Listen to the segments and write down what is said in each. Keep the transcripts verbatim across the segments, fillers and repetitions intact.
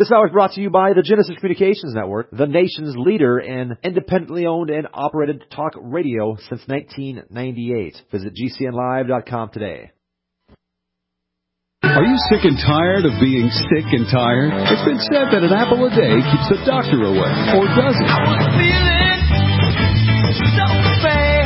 This hour is brought to you by the Genesis Communications Network, the nation's leader in independently owned and operated talk radio since nineteen ninety-eight. Visit G C N live dot com today. Are you sick and tired of being sick and tired? It's been said that an apple a day keeps the doctor away, or does it? I was feeling so bad.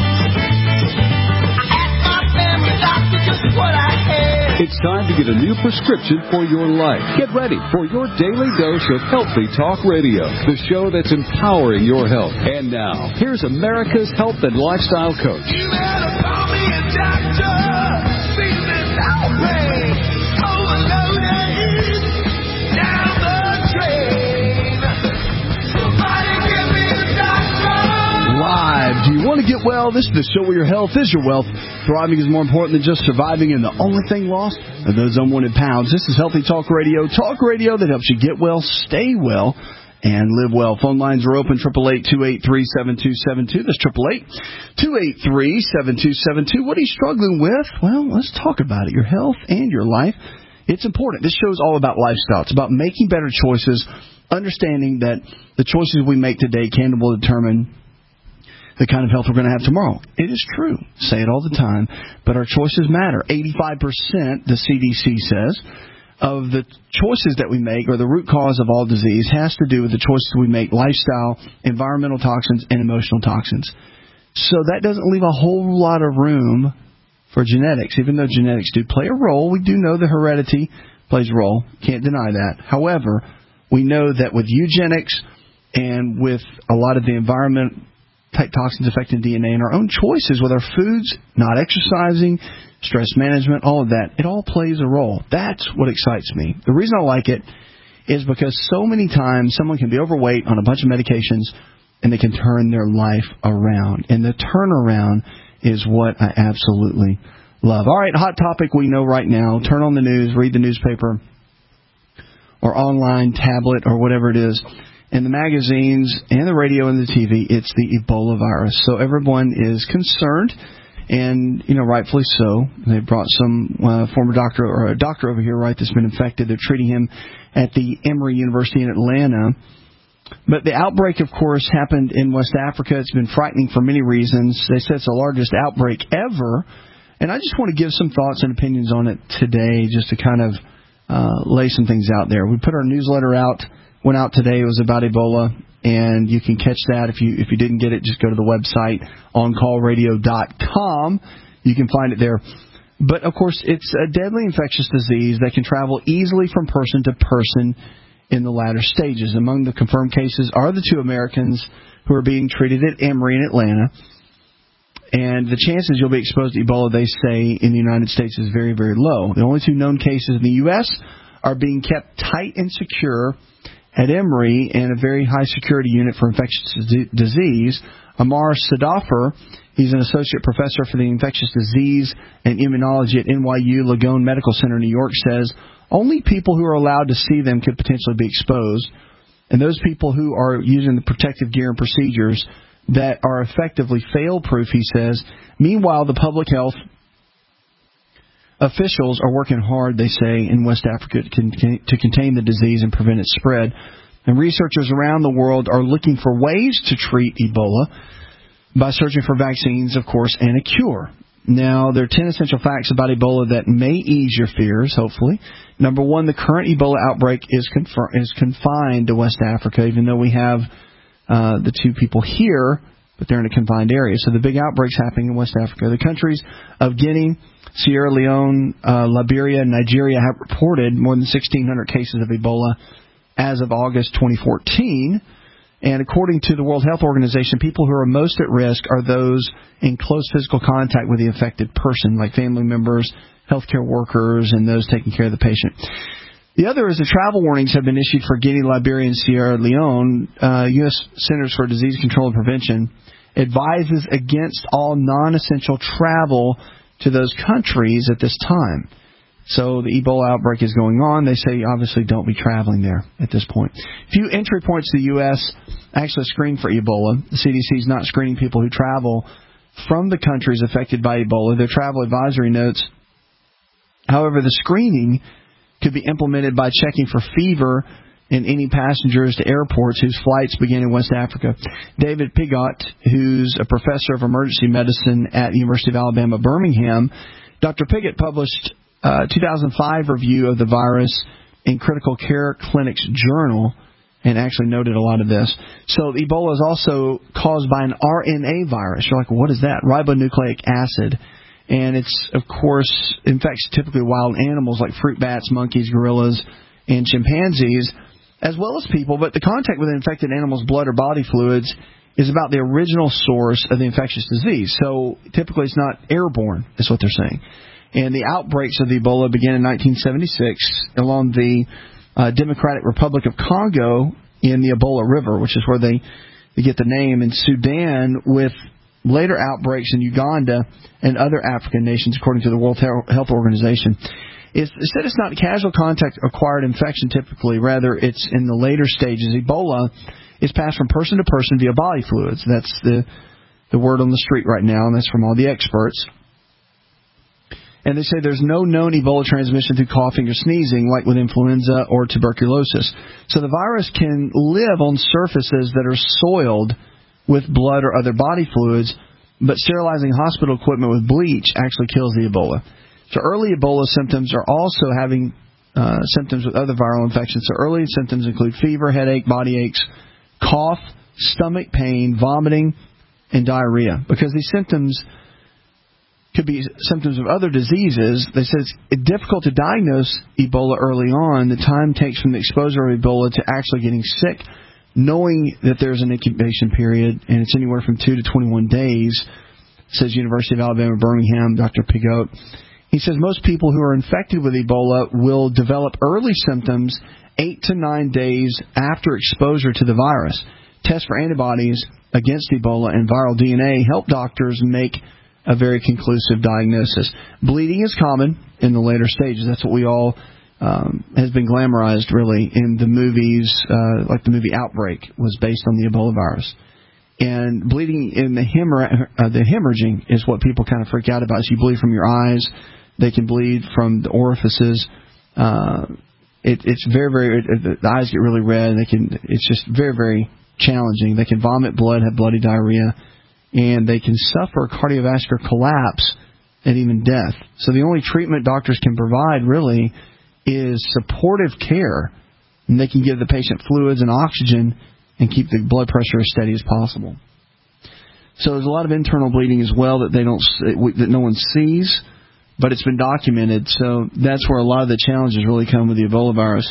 I asked my family doctor just what I had. It's time to get a new prescription for your life. Get ready for your daily dose of Healthy Talk Radio, the show that's empowering your health. And now, here's America's health and lifestyle coach. You better call me a doctor. Feeling outraged, overloaded, down the drain. Somebody give me a doctor. Live. Do you want to get well? This is the show where your health is your wealth. Thriving is more important than just surviving, and the only thing lost are those unwanted pounds. This is Healthy Talk Radio. Talk radio that helps you get well, stay well, and live well. Phone lines are open, eight eight eight, two eight three, seven two seven two. That's eight eight eight, two eight three, seven two seven two. What are you struggling with? Well, let's talk about it. Your health and your life. It's important. This show is all about lifestyle. It's about making better choices, understanding that the choices we make today can will determine the kind of health we're going to have tomorrow. It is true. Say it all the time. But our choices matter. eighty-five percent, the C D C says, of the choices that we make, or the root cause of all disease, has to do with the choices we make: lifestyle, environmental toxins, and emotional toxins. So that doesn't leave a whole lot of room for genetics, even though genetics do play a role. We do know that heredity plays a role. Can't deny that. However, we know that with eugenics and with a lot of the environment type toxins affecting D N A and our own choices with our foods, not exercising, stress management, all of that, it all plays a role. That's what excites me. The reason I like it is because so many times someone can be overweight on a bunch of medications and they can turn their life around. And the turnaround is what I absolutely love. All right, hot topic we know right now. Turn on the news, read the newspaper, or online, tablet, or whatever it is. In the magazines and the radio and the T V, it's the Ebola virus. So everyone is concerned, and, you know, rightfully so. They brought some uh, former doctor, or a doctor over here, right, that's been infected. They're treating him at the Emory University in Atlanta. But the outbreak, of course, happened in West Africa. It's been frightening for many reasons. They said it's the largest outbreak ever. And I just want to give some thoughts and opinions on it today, just to kind of uh, lay some things out there. We put our newsletter out. Went out today. It was about Ebola, and you can catch that. If you if you didn't get it, just go to the website, on call radio dot com. You can find it there. But, of course, it's a deadly infectious disease that can travel easily from person to person in the latter stages. Among the confirmed cases are the two Americans who are being treated at Emory in Atlanta. And the chances you'll be exposed to Ebola, they say, in the United States is very, very low. The only two known cases in the U S are being kept tight and secure at Emory in a very high security unit for infectious disease. Amar Sadafar, he's an associate professor for the infectious disease and immunology at N Y U Langone Medical Center in New York, says only people who are allowed to see them could potentially be exposed. And those people who are using the protective gear and procedures that are effectively fail-proof, he says. Meanwhile, the public health officials are working hard, they say, in West Africa to contain the disease and prevent its spread. And researchers around the world are looking for ways to treat Ebola by searching for vaccines, of course, and a cure. Now, there are ten essential facts about Ebola that may ease your fears, hopefully. Number one, the current Ebola outbreak is, confer- is confined to West Africa, even though we have uh, the two people here, but they're in a confined area. So the big outbreak's happening in West Africa. The countries of Guinea, Sierra Leone, uh, Liberia, and Nigeria have reported more than sixteen hundred cases of Ebola as of August twenty fourteen. And according to the World Health Organization, people who are most at risk are those in close physical contact with the affected person, like family members, healthcare workers, and those taking care of the patient. The other is the travel warnings have been issued for Guinea, Liberia, and Sierra Leone. Uh, U S Centers for Disease Control and Prevention advises against all non-essential travel to those countries at this time. So the Ebola outbreak is going on. They say, obviously, don't be traveling there at this point. Few entry points to the U S actually screen for Ebola. The C D C is not screening people who travel from the countries affected by Ebola. Their travel advisory notes, however, the screening could be implemented by checking for fever in any passengers to airports whose flights begin in West Africa. David Piggott, who's a professor of emergency medicine at the University of Alabama, Birmingham, Doctor Piggott published a two thousand five review of the virus in Critical Care Clinics Journal and actually noted a lot of this. So Ebola is also caused by an R N A virus. You're like, what is that? Ribonucleic acid. And it's, of course, infects typically wild animals like fruit bats, monkeys, gorillas, and chimpanzees, as well as people. But the contact with an infected animal's blood or body fluids is about the original source of the infectious disease. So typically it's not airborne, is what they're saying. And the outbreaks of the Ebola began in nineteen seventy-six along the uh, Democratic Republic of Congo in the Ebola River, which is where they, they get the name, in Sudan, with later outbreaks in Uganda and other African nations, according to the World Health Organization. It's, instead, it's not casual contact acquired infection typically. Rather, it's in the later stages. Ebola is passed from person to person via body fluids. That's the, the word on the street right now, and that's from all the experts. And they say there's no known Ebola transmission through coughing or sneezing like with influenza or tuberculosis. So the virus can live on surfaces that are soiled with blood or other body fluids, but sterilizing hospital equipment with bleach actually kills the Ebola. So early Ebola symptoms are also having uh, symptoms with other viral infections. So early symptoms include fever, headache, body aches, cough, stomach pain, vomiting, and diarrhea. Because these symptoms could be symptoms of other diseases, they said it's difficult to diagnose Ebola early on. The time takes from the exposure of Ebola to actually getting sick, knowing that there's an incubation period, and it's anywhere from two to twenty-one days, says University of Alabama, Birmingham, Doctor Piggott. He says most people who are infected with Ebola will develop early symptoms eight to nine days after exposure to the virus. Tests for antibodies against Ebola and viral D N A help doctors make a very conclusive diagnosis. Bleeding is common in the later stages. That's what we all um, has been glamorized, really, in the movies, uh, like the movie Outbreak was based on the Ebola virus. And bleeding in the hemorrh- uh, the hemorrhaging is what people kind of freak out about. So you bleed from your eyes. They can bleed from the orifices. Uh, it, it's very, very, it, the eyes get really red. They can. It's just very, very challenging. They can vomit blood, have bloody diarrhea, and they can suffer cardiovascular collapse and even death. So the only treatment doctors can provide, really, is supportive care. And they can give the patient fluids and oxygen and keep the blood pressure as steady as possible. So there's a lot of internal bleeding as well that they don't, that no one sees, but it's been documented. So that's where a lot of the challenges really come with the Ebola virus,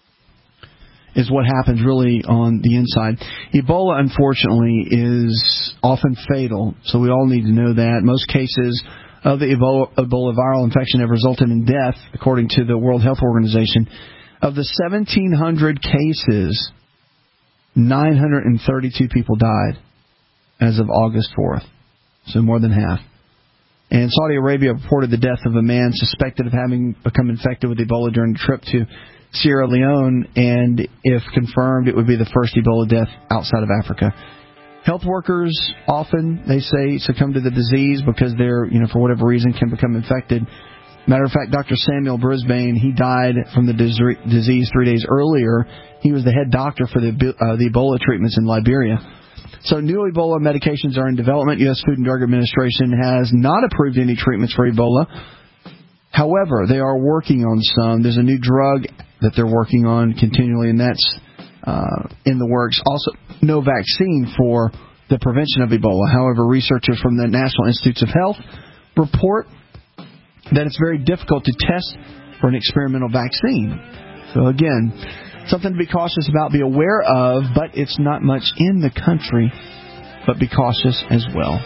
is what happens really on the inside. Ebola, unfortunately, is often fatal, so we all need to know that. Most cases of the Ebola, Ebola viral infection have resulted in death, according to the World Health Organization. Of the seventeen hundred cases, nine hundred thirty-two people died as of August fourth, so more than half. And Saudi Arabia reported the death of a man suspected of having become infected with Ebola during a trip to Sierra Leone, and if confirmed, it would be the first Ebola death outside of Africa. Health workers often, they say, succumb to the disease because they're, you know, for whatever reason, can become infected. Matter of fact, Doctor Samuel Brisbane, he died from the disease three days earlier. He was the head doctor for the, uh, the Ebola treatments in Liberia. So new Ebola medications are in development. U S Food and Drug Administration has not approved any treatments for Ebola. However, they are working on some. There's a new drug that they're working on continually, and that's uh, in the works. Also, no vaccine for the prevention of Ebola. However, researchers from the National Institutes of Health report that it's very difficult to test for an experimental vaccine. So again, something to be cautious about, be aware of, but it's not much in the country, but be cautious as well.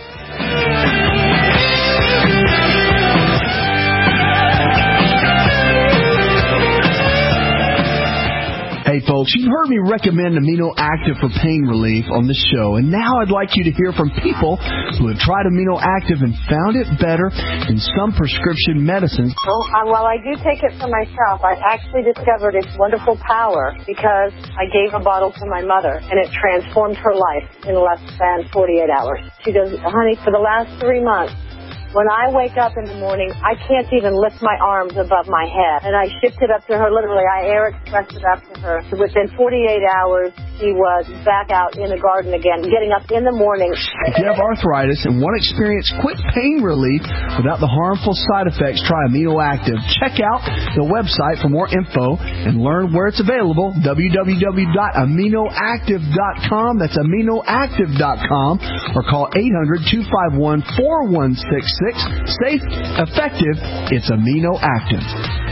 Hey folks, you've heard me recommend Amino Active for pain relief on this show, and now I'd like you to hear from people who have tried Amino Active and found it better than some prescription medicines. Well, uh, while I do take it for myself, I actually discovered its wonderful power because I gave a bottle to my mother, and it transformed her life in less than forty-eight hours. She goes, honey, for the last three months, When I wake up in the morning, I can't even lift my arms above my head. And I shipped it up to her, literally, I air expressed it up to her. Within forty-eight hours, she was back out in the garden again, getting up in the morning. If you have arthritis and want to experience quick pain relief without the harmful side effects, try Amino Active. Check out the website for more info and learn where it's available, w w w dot amino active dot com. That's amino active dot com. Or call eight hundred, two five one, four one six six. Safe, effective, it's Amino Active.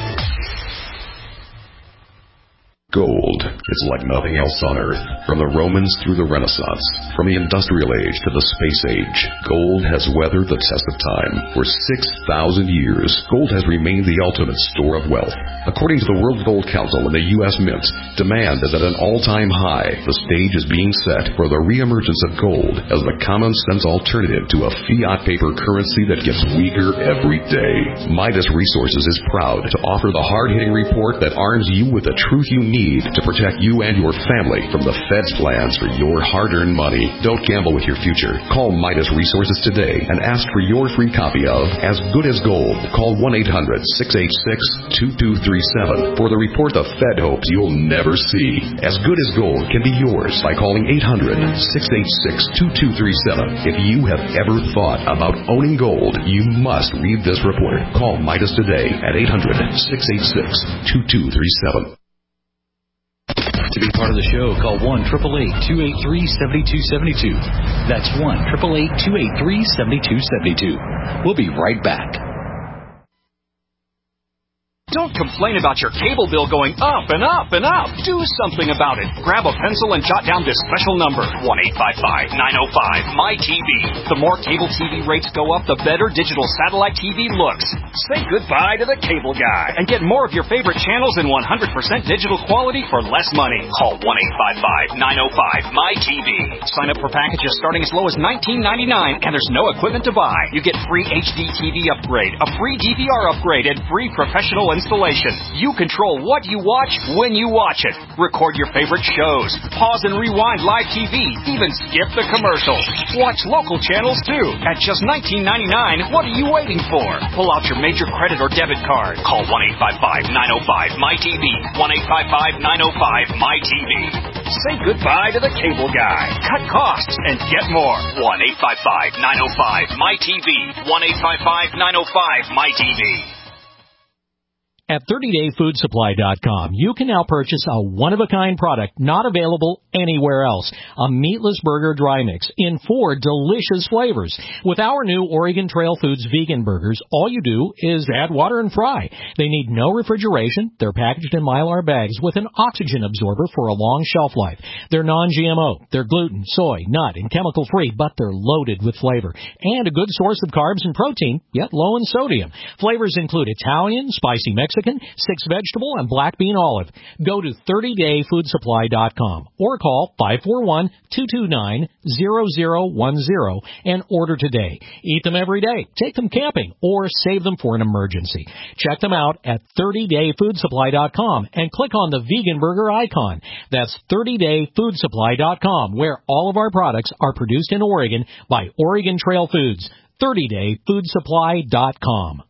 Gold is like nothing else on Earth. From the Romans through the Renaissance, from the Industrial Age to the Space Age, gold has weathered the test of time. For six thousand years, gold has remained the ultimate store of wealth. According to the World Gold Council and the U S Mint, demand is at an all-time high. The stage is being set for the reemergence of gold as the common-sense alternative to a fiat paper currency that gets weaker every day. Midas Resources is proud to offer the hard-hitting report that arms you with the truth you need to protect you and your family from the Fed's plans for your hard-earned money. Don't gamble with your future. Call Midas Resources today and ask for your free copy of As Good as Gold. Call one eight hundred, six eight six, two two three seven for the report the Fed hopes you'll never see. As Good as Gold can be yours by calling eight hundred, six eight six, two two three seven. If you have ever thought about owning gold, you must read this report. Call Midas today at eight hundred, six eight six, two two three seven. To be part of the show, call one eight eight eight, two eight three, seven two seven two. That's one eight eight eight, two eight three, seven two seven two. We'll be right back. Don't complain about your cable bill going up and up and up. Do something about it. Grab a pencil and jot down this special number, one eight five five, nine oh five, M Y T V. The more cable T V rates go up, the better digital satellite T V looks. Say goodbye to the cable guy and get more of your favorite channels in one hundred percent digital quality for less money. Call one eight five five, nine oh five, M Y T V. Sign up for packages starting as low as nineteen ninety-nine, and there's no equipment to buy. You get free H D T V upgrade, a free D V R upgrade, and free professional installation. You control what you watch when you watch it. Record your favorite shows. Pause and rewind live T V. Even skip the commercials. Watch local channels too. At just nineteen ninety-nine, what are you waiting for? Pull out your major credit or debit card. Call one eight five five, nine oh five, M Y T V. one eight five five, nine oh five, M Y T V. Say goodbye to the cable guy. Cut costs and get more. one eight five five, nine oh five, M Y T V. one eight five five, nine oh five, M Y T V. At thirty day food supply dot com, you can now purchase a one-of-a-kind product not available anywhere else. A meatless burger dry mix in four delicious flavors. With our new Oregon Trail Foods vegan burgers, all you do is add water and fry. They need no refrigeration. They're packaged in Mylar bags with an oxygen absorber for a long shelf life. They're non G M O. They're gluten, soy, nut, and chemical-free, but they're loaded with flavor. And a good source of carbs and protein, yet low in sodium. Flavors include Italian, spicy Mexican, six vegetable, and black bean olive. Go to thirty day food supply dot com or call five four one, two two nine, zero zero one zero and order today. Eat them every day, take them camping, or save them for an emergency. Check them out at thirty day food supply dot com and click on the vegan burger icon. That's thirty day food supply dot com, where all of our products are produced in Oregon by Oregon Trail Foods. thirty day food supply dot com.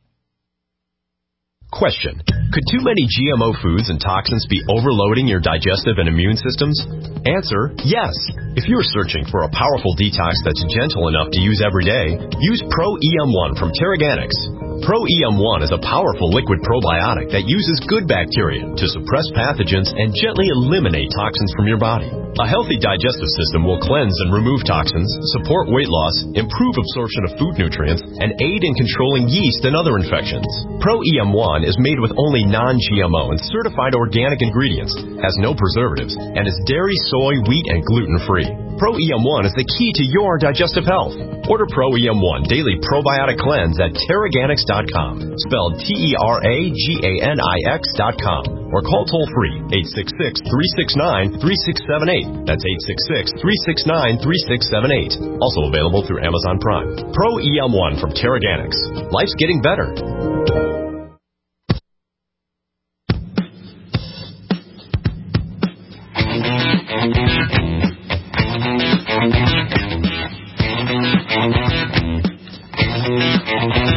Question. Could too many G M O foods and toxins be overloading your digestive and immune systems? Answer, yes. If you're searching for a powerful detox that's gentle enough to use every day, use Pro E M one from Terraganics. Pro E M one is a powerful liquid probiotic that uses good bacteria to suppress pathogens and gently eliminate toxins from your body. A healthy digestive system will cleanse and remove toxins, support weight loss, improve absorption of food nutrients, and aid in controlling yeast and other infections. Pro E M one is made with only non G M O and certified organic ingredients, has no preservatives, and is dairy, soy, wheat, and gluten-free. Pro E M one is the key to your digestive health. Order Pro E M one Daily Probiotic Cleanse at Terraganics dot com, spelled T E R A G A N I X dot com, or call toll-free eight six six, three six nine, three six seven eight. That's eight six six, three six nine, three six seven eight. Also available through Amazon Prime. Pro E M one from Terraganics. Life's getting better. Thank you.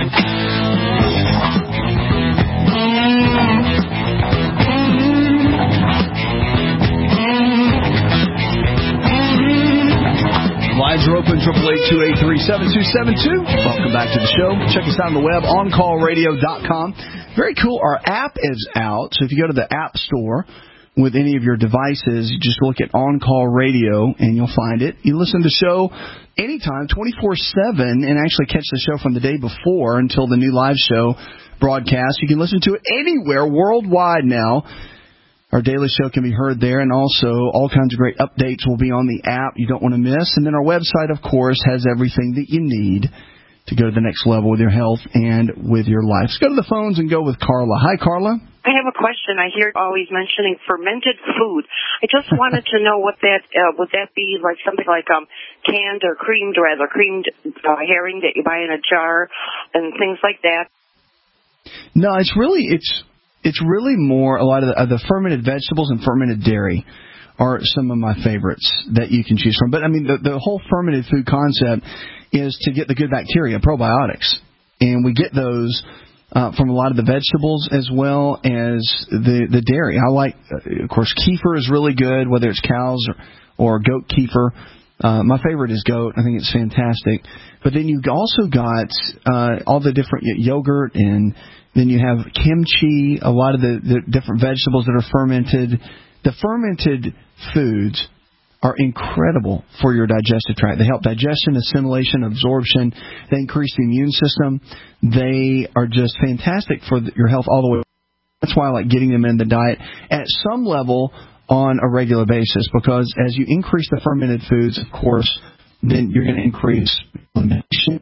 Lines are open, eight eight eight, two eight three, seven two seven two. Welcome back to the show. Check us out on the web, on call radio dot com. Very cool. Our app is out, so if you go to the App Store with any of your devices, you just look at On Call Radio, and you'll find it. You listen to the show anytime, twenty-four seven, and actually catch the show from the day before until the new live show broadcast. You can listen to it anywhere worldwide now. Our daily show can be heard there, and also all kinds of great updates will be on the app you don't want to miss. And then our website, of course, has everything that you need to go to the next level with your health and with your life. Let's go to the phones and go with Carla. Hi, Carla. I have a question. I hear always mentioning fermented food. I just wanted to know what that, uh, would that be like something like um canned or creamed, rather, creamed uh, herring that you buy in a jar and things like that? No, it's really, it's... It's really more a lot of the, uh, the fermented vegetables and fermented dairy are some of my favorites that you can choose from. But, I mean, the, the whole fermented food concept is to get the good bacteria, probiotics. And we get those uh, from a lot of the vegetables as well as the, the dairy. I like, uh, of course, kefir is really good, whether it's cows or, or goat kefir. Uh, my favorite is goat. I think it's fantastic. But then you've also got uh, all the different yogurt, and then you have kimchi, a lot of the, the different vegetables that are fermented. The fermented foods are incredible for your digestive tract. They help digestion, assimilation, absorption. They increase the immune system. They are just fantastic for your health all the way. That's why I like getting them in the diet at some level on a regular basis, because as you increase the fermented foods, of course, then you're going to increase inflammation,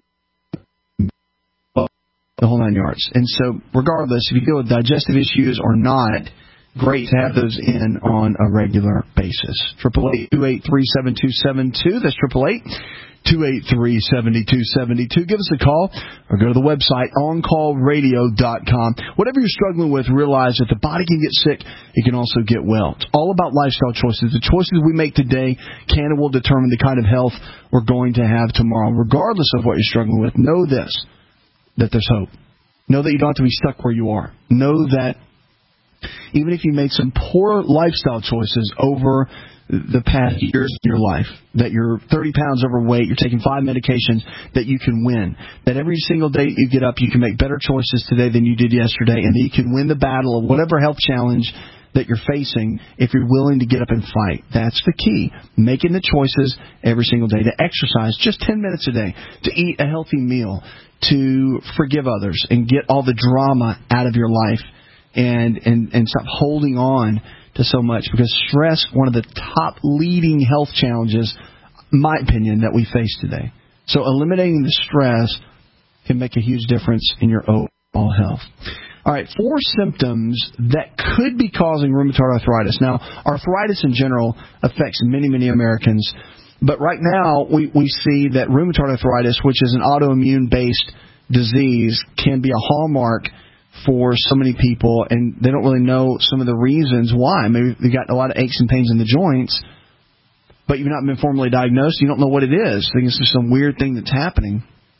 the whole nine yards. And so regardless, if you deal with digestive issues or not, great to have those in on a regular basis. eight eight eight, two eight three, seven two seven two. That's eight eight eight, two eight three, seven two seven two. Give us a call or go to the website, on call radio dot com. Whatever you're struggling with, realize that the body can get sick. It can also get well. It's all about lifestyle choices. The choices we make today can and will determine the kind of health we're going to have tomorrow. Regardless of what you're struggling with, know this, that there's hope. Know that you don't have to be stuck where you are. Know that even if you made some poor lifestyle choices over the past years of your life, that you're thirty pounds overweight, you're taking five medications, that you can win. That every single day you get up, you can make better choices today than you did yesterday, and that you can win the battle of whatever health challenge that you're facing if you're willing to get up and fight. That's the key. Making the choices every single day. To exercise just ten minutes a day. To eat a healthy meal. To forgive others and get all the drama out of your life. And, and, and stop holding on to so much, because stress, one of the top leading health challenges, in my opinion, that we face today. So eliminating the stress can make a huge difference in your overall health. All right, four symptoms that could be causing rheumatoid arthritis. Now, arthritis in general affects many, many Americans, but right now we, we see that rheumatoid arthritis, which is an autoimmune-based disease, can be a hallmark for so many people, and they don't really know some of the reasons why. Maybe they've got a lot of aches and pains in the joints, but you've not been formally diagnosed. You don't know what it is. I think it's just some weird thing that's happening.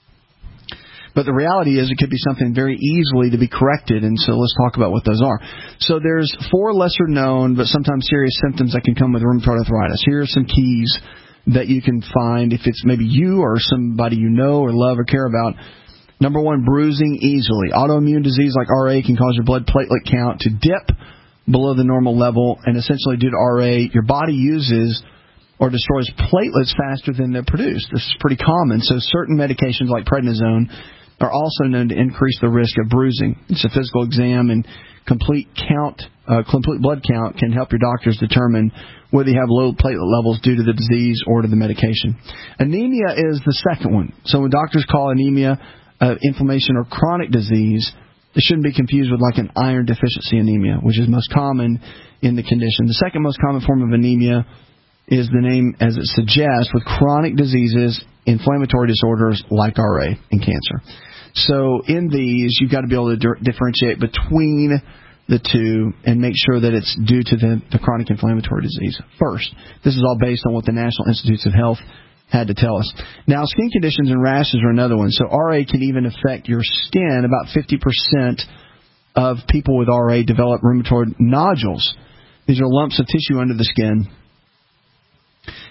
But the reality is it could be something very easily to be corrected, and so let's talk about what those are. So there's four lesser-known but sometimes serious symptoms that can come with rheumatoid arthritis. Here are some keys that you can find if it's maybe you or somebody you know or love or care about. Number one, bruising easily. Autoimmune disease like R A can cause your blood platelet count to dip below the normal level, and essentially due to R A, your body uses or destroys platelets faster than they're produced. This is pretty common, so certain medications like prednisone are also known to increase the risk of bruising. It's a physical exam, and complete count, uh, complete blood count can help your doctors determine whether you have low platelet levels due to the disease or to the medication. Anemia is the second one. So when doctors call anemia uh, inflammation or chronic disease, it shouldn't be confused with like an iron deficiency anemia, which is most common in the condition. The second most common form of anemia is the name as it suggests, with chronic diseases, inflammatory disorders like R A and cancer. So in these, you've got to be able to di- differentiate between the two and make sure that it's due to the, the chronic inflammatory disease first. This is all based on what the National Institutes of Health had to tell us. Now, skin conditions and rashes are another one. So R A can even affect your skin. About fifty percent of people with R A develop rheumatoid nodules. These are lumps of tissue under the skin.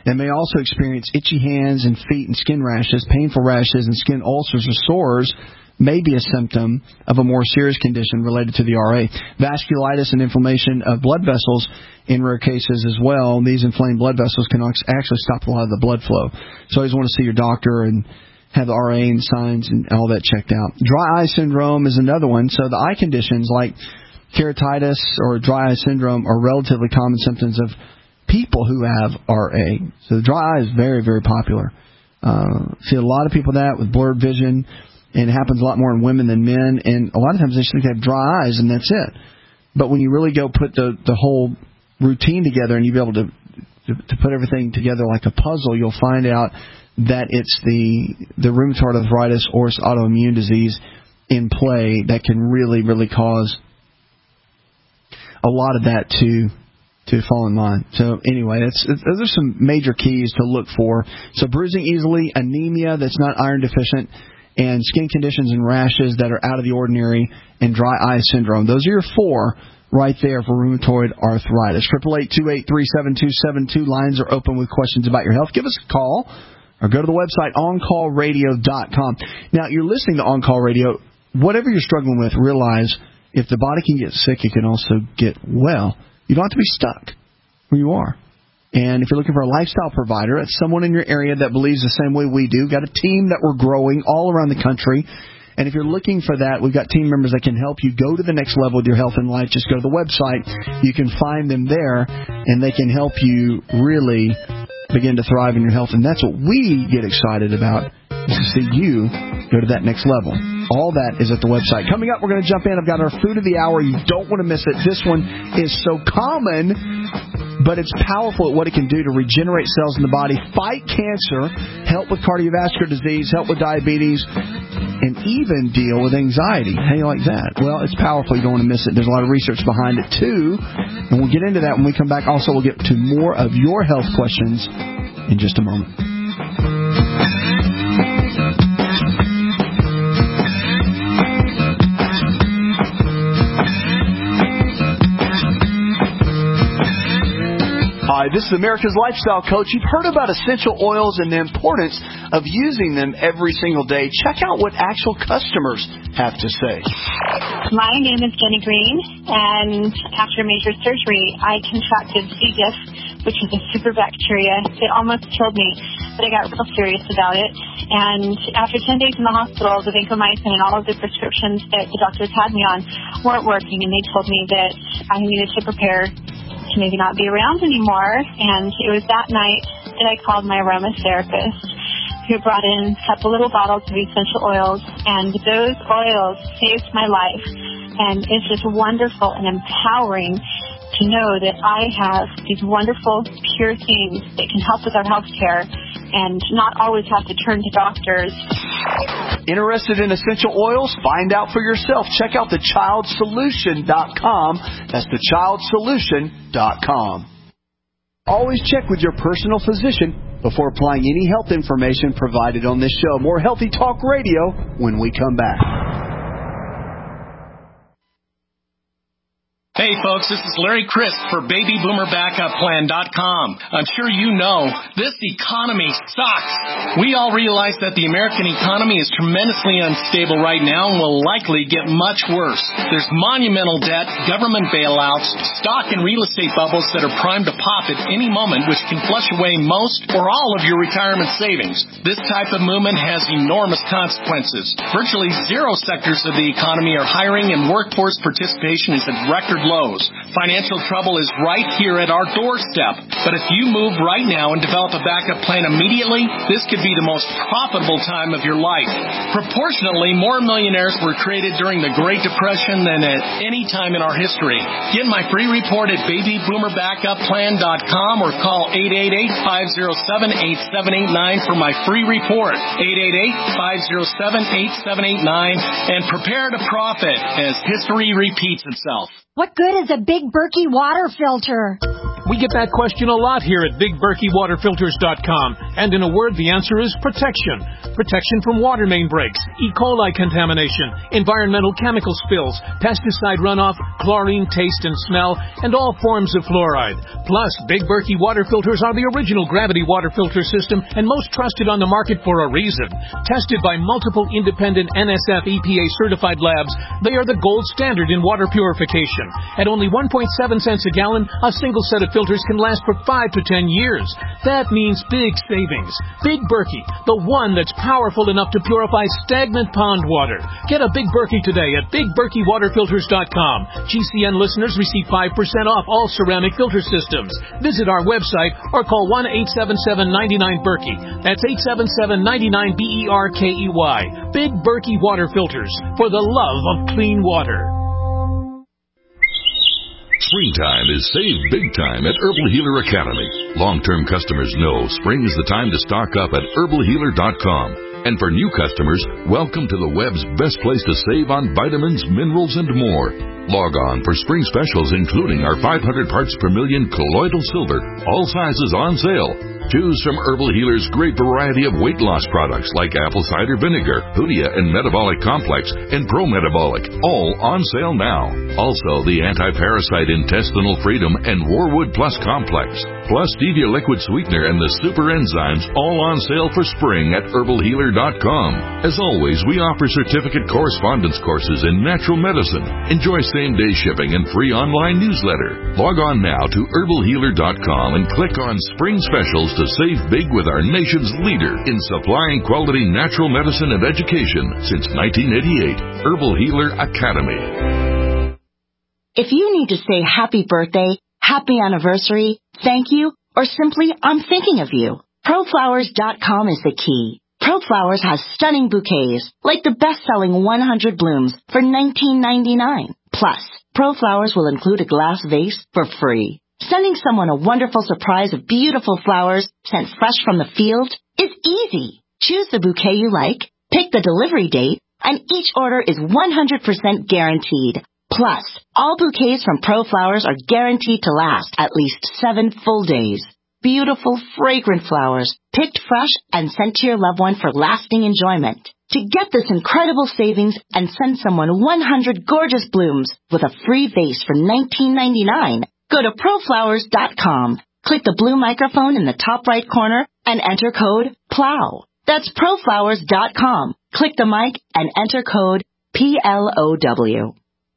and may also experience itchy hands and feet and skin rashes, painful rashes, and skin ulcers or sores may be a symptom of a more serious condition related to the R A. Vasculitis and inflammation of blood vessels in rare cases as well. These inflamed blood vessels can actually stop a lot of the blood flow. So always want to see your doctor and have the R A and signs and all that checked out. Dry eye syndrome is another one. So the eye conditions like keratitis or dry eye syndrome are relatively common symptoms of people who have R A. So the dry eye is very, very popular. Uh, see a lot of people with that with blurred vision. And it happens a lot more in women than men. And a lot of times they just think they have dry eyes, and that's it. But when you really go put the, the whole routine together and you be able to, to to put everything together like a puzzle, you'll find out that it's the the rheumatoid arthritis or it's autoimmune disease in play that can really, really cause a lot of that to to fall in line. So anyway, that's, those are some major keys to look for. So bruising easily, anemia that's not iron deficient, and skin conditions and rashes that are out of the ordinary, and dry eye syndrome. Those are your four right there for rheumatoid arthritis. eight eight eight, two eight three, seven two seven two. Lines are open with questions about your health. Give us a call or go to the website on call radio dot com. Now, you're listening to On Call Radio. Whatever you're struggling with, realize if the body can get sick, it can also get well. You don't have to be stuck where you are. And if you're looking for a lifestyle provider, it's someone in your area that believes the same way we do. We've got a team that we're growing all around the country. And if you're looking for that, we've got team members that can help you go to the next level with your health and life. Just go to the website. You can find them there, and they can help you really begin to thrive in your health. And that's what we get excited about, is to see you go to that next level. All that is at the website. Coming up, we're going to jump in. I've got our food of the hour. You don't want to miss it. This one is so common, but it's powerful at what it can do to regenerate cells in the body, fight cancer, help with cardiovascular disease, help with diabetes, and even deal with anxiety. How do you like that? Well, it's powerful. You don't want to miss it. There's a lot of research behind it, too, and we'll get into that when we come back. Also, we'll get to more of your health questions in just a moment. Hi, this is America's Lifestyle Coach. You've heard about essential oils and the importance of using them every single day. Check out what actual customers have to say. My name is Jenny Green, and after major surgery, I contracted C. diff, which is a super bacteria. It almost killed me, but I got real serious about it. And after ten days in the hospital, the vancomycin and all of the prescriptions that the doctors had me on weren't working, and they told me that I needed to prepare to maybe not be around anymore. And it was that night that I called my aromatherapist, who brought in a couple little bottles of essential oils, and those oils saved my life. And it's just wonderful and empowering to know that I have these wonderful, pure things that can help with our health care and not always have to turn to doctors. Interested in essential oils? Find out for yourself. Check out the child solution dot com. That's the child solution dot com. Always check with your personal physician before applying any health information provided on this show. More Healthy Talk Radio when we come back. Hey folks, this is Larry Crisp for baby boomer backup plan dot com. I'm sure you know this economy sucks. We all realize that the American economy is tremendously unstable right now and will likely get much worse. There's monumental debt, government bailouts, stock and real estate bubbles that are primed to pop at any moment, which can flush away most or all of your retirement savings. This type of movement has enormous consequences. Virtually zero sectors of the economy are hiring, and workforce participation is at record lows. Financial trouble is right here at our doorstep. But if you move right now and develop a backup plan immediately, this could be the most profitable time of your life. Proportionately, more millionaires were created during the Great Depression than at any time in our history. Get my free report at baby boomer backup plan dot com or call eight eight eight, five oh seven, eight seven eight nine for my free report. eight eight eight, five oh seven, eight seven eight nine and prepare to profit as history repeats itself. What good is a Big Berkey water filter? We get that question a lot here at big berkey water filters dot com. And in a word, the answer is protection. Protection from water main breaks, E. coli contamination, environmental chemical spills, pesticide runoff, chlorine taste and smell, and all forms of fluoride. Plus, Big Berkey water filters are the original gravity water filter system and most trusted on the market for a reason. Tested by multiple independent N S F E P A certified labs, they are the gold standard in water purification. At only one point seven cents a gallon, a single set of filters can last for five to ten years. That means big savings. Big Berkey, the one that's powerful enough to purify stagnant pond water. Get a Big Berkey today at big berkey water filters dot com. G C N listeners receive five percent off all ceramic filter systems. Visit our website or call one eight seven seven, nine nine, Berkey. That's eight seven seven, nine nine, B E R K E Y. Big Berkey water filters, for the love of clean water. Springtime is save big time at Herbal Healer Academy. Long-term customers know spring is the time to stock up at herbal healer dot com. And for new customers, welcome to the web's best place to save on vitamins, minerals, and more. Log on for spring specials, including our five hundred parts per million colloidal silver, all sizes on sale. Choose from Herbal Healer's great variety of weight loss products like apple cider vinegar, Hoodia and Metabolic Complex, and Pro Metabolic, all on sale now. Also, the Anti-Parasite Intestinal Freedom and Warwood Plus Complex, plus Stevia Liquid Sweetener and the Super Enzymes, all on sale for spring at herbal healer dot com. As always, we offer certificate correspondence courses in natural medicine. Enjoy same-day shipping and free online newsletter. Log on now to herbal healer dot com and click on Spring Specials to save big with our nation's leader in supplying quality natural medicine and education since nineteen eighty-eight, Herbal Healer Academy. If you need to say happy birthday, happy anniversary, thank you, or simply I'm thinking of you, pro flowers dot com is the key. ProFlowers has stunning bouquets, like the best-selling one hundred blooms for nineteen ninety-nine. Plus, ProFlowers will include a glass vase for free. Sending someone a wonderful surprise of beautiful flowers sent fresh from the field is easy. Choose the bouquet you like, pick the delivery date, and each order is one hundred percent guaranteed. Plus, all bouquets from ProFlowers are guaranteed to last at least seven full days. Beautiful, fragrant flowers, picked fresh and sent to your loved one for lasting enjoyment. To get this incredible savings and send someone one hundred gorgeous blooms with a free vase for nineteen ninety-nine, go to pro flowers dot com. Click the blue microphone in the top right corner and enter code PLOW. That's pro flowers dot com. Click the mic and enter code P L O W.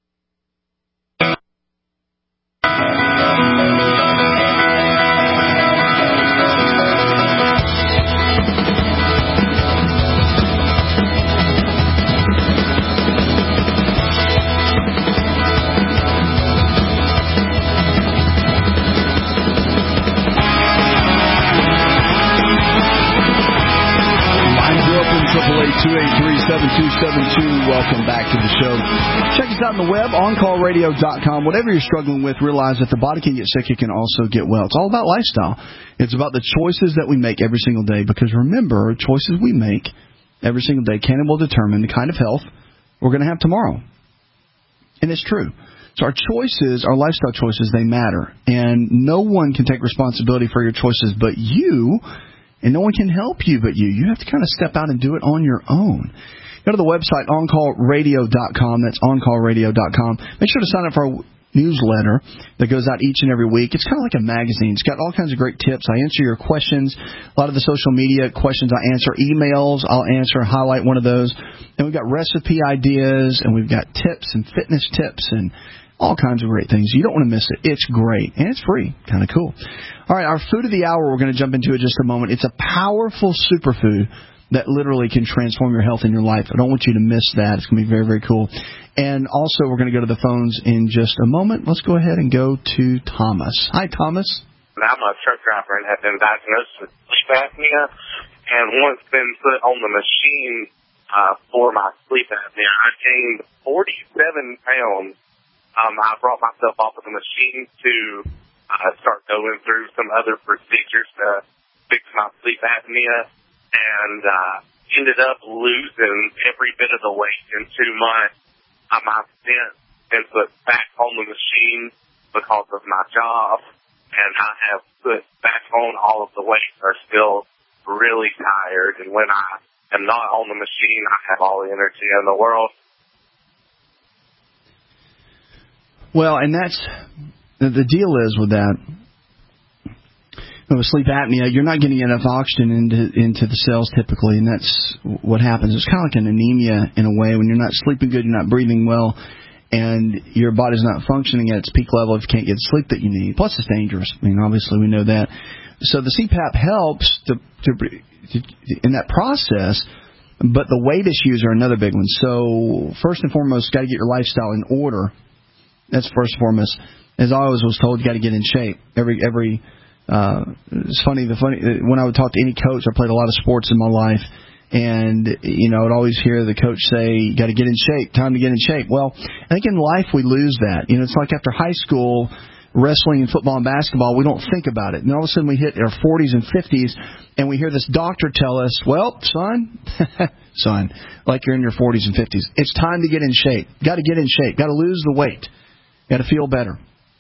two eight three, seven two seven two. Welcome back to the show. Check us out on the web, on call radio dot com. Whatever you're struggling with, realize that the body can get sick, it can also get well. It's all about lifestyle. It's about the choices that we make every single day, because remember, choices we make every single day can and will determine the kind of health we're going to have tomorrow. And it's true. So our choices, our lifestyle choices, they matter. And no one can take responsibility for your choices but you. And no one can help you but you. You have to kind of step out and do it on your own. Go to the website, on call radio dot com. That's on call radio dot com. Make sure to sign up for our newsletter that goes out each and every week. It's kind of like a magazine. It's got all kinds of great tips. I answer your questions. A lot of the social media questions I answer. Emails, I'll answer, highlight one of those. And we've got recipe ideas, and we've got tips and fitness tips and all kinds of great things. You don't want to miss it. It's great. And it's free. Kind of cool. All right, our food of the hour we're going to jump into in just a moment. It's a powerful superfood that literally can transform your health and your life. I don't want you to miss that. It's going to be very, very cool. And also, we're going to go to the phones in just a moment. Let's go ahead and go to Thomas. Hi, Thomas. I'm a truck driver and have been diagnosed with sleep apnea, and once been put on the machine uh, for my sleep apnea, I gained forty-seven pounds. Um, I brought myself off of the machine to uh, start going through some other procedures to fix my sleep apnea, and uh, ended up losing every bit of the weight in two months. Um, I've since been put back on the machine because of my job, and I have put back on all of the weight, are still really tired, and when I am not on the machine, I have all the energy in the world. Well, and that's the, the deal is with that. With sleep apnea, you're not getting enough oxygen into into the cells typically, and that's what happens. It's kind of like an anemia in a way. When you're not sleeping good, you're not breathing well, and your body's not functioning at its peak level if you can't get the sleep that you need. Plus, it's dangerous. I mean, obviously, we know that. So the C PAP helps to, to, to in that process, but the weight issues are another big one. So first and foremost, got to get your lifestyle in order. That's first and foremost. As I always was told, you got to get in shape. Every every uh, it's funny. The funny when I would talk to any coach, I played a lot of sports in my life, and you know, I'd always hear the coach say, "You got to get in shape. Time to get in shape." Well, I think in life we lose that. You know, it's like after high school, wrestling and football and basketball, we don't think about it. And all of a sudden we hit our forties and fifties, and we hear this doctor tell us, "Well, son, son, like you're in your forties and fifties, it's time to get in shape. Got to get in shape. Got to lose the weight. Got to feel better."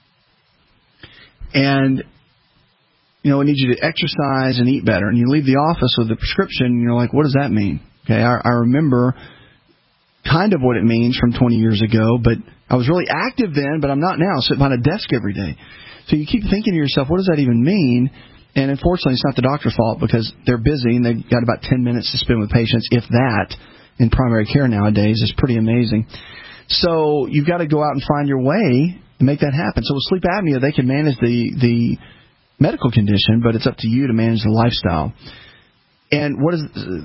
And, you know, we need you to exercise and eat better. And you leave the office with a prescription, and you're like, what does that mean? Okay, I, I remember kind of what it means from twenty years ago, but I was really active then, but I'm not now. I sit behind a desk every day. So you keep thinking to yourself, what does that even mean? And unfortunately, it's not the doctor's fault because they're busy and they've got about ten minutes to spend with patients, if that, in primary care nowadays. Is pretty amazing. So you've got to go out and find your way to make that happen. So with sleep apnea, they can manage the, the medical condition, but it's up to you to manage the lifestyle. And what is...